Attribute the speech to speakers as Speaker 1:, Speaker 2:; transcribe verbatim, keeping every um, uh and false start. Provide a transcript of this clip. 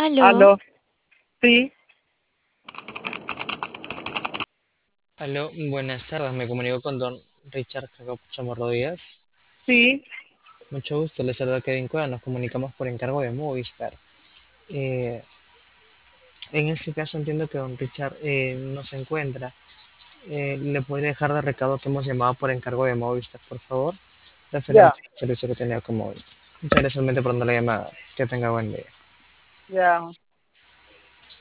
Speaker 1: Aló,
Speaker 2: Aló, sí,
Speaker 1: aló, buenas tardes, me comunico con don Richard Jacob Chamorro Díaz.
Speaker 2: sí,
Speaker 1: Mucho gusto, les saluda Kevin Cueva, nos comunicamos por encargo de Movistar. Eh, en este caso entiendo que don Richard eh, no se encuentra. Eh, ¿le podría dejar de recado que hemos llamado por encargo de Movistar, por favor?
Speaker 2: ya,
Speaker 1: Referente al servicio que tenía con Movistar. Muchas gracias realmente por dar la llamada. Que tenga buen día.
Speaker 2: ya.